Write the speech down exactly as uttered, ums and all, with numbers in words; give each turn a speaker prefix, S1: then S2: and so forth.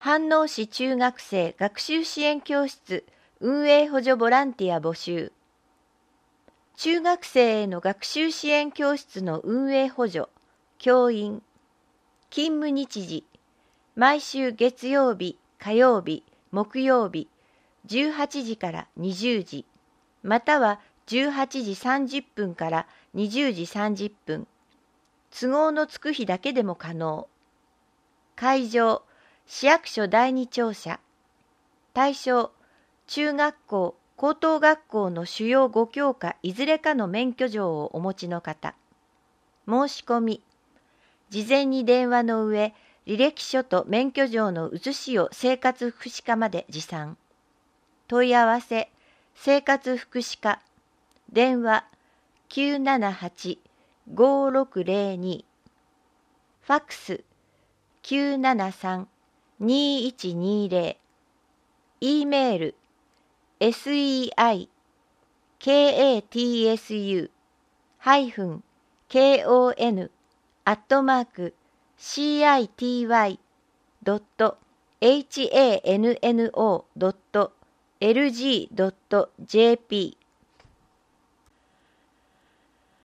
S1: 飯能市中学生学習支援教室運営補助ボランティア募集。中学生への学習支援教室の運営補助、教員、勤務日時、毎週月曜日、火曜日、木曜日、じゅうはちじからにじゅうじ、またはじゅうはちじさんじゅっぷんからにじゅうじさんじゅっぷん、都合のつく日だけでも可能。会場、市役所第二庁舎。対象、中学校、高等学校の主要ご教科いずれかの免許状をお持ちの方。申し込み。事前に電話の上、履歴書と免許状の写しを生活福祉課まで持参。問い合わせ、生活福祉課。電話、きゅうななはち ごろくぜろに。ファックス、きゅうななさん にいちにぜろ。E メール、セイカトス ハイフン コン アットマーク シーアイティーワイ ドット ハンノ ドット エルジー ドット ジェーピー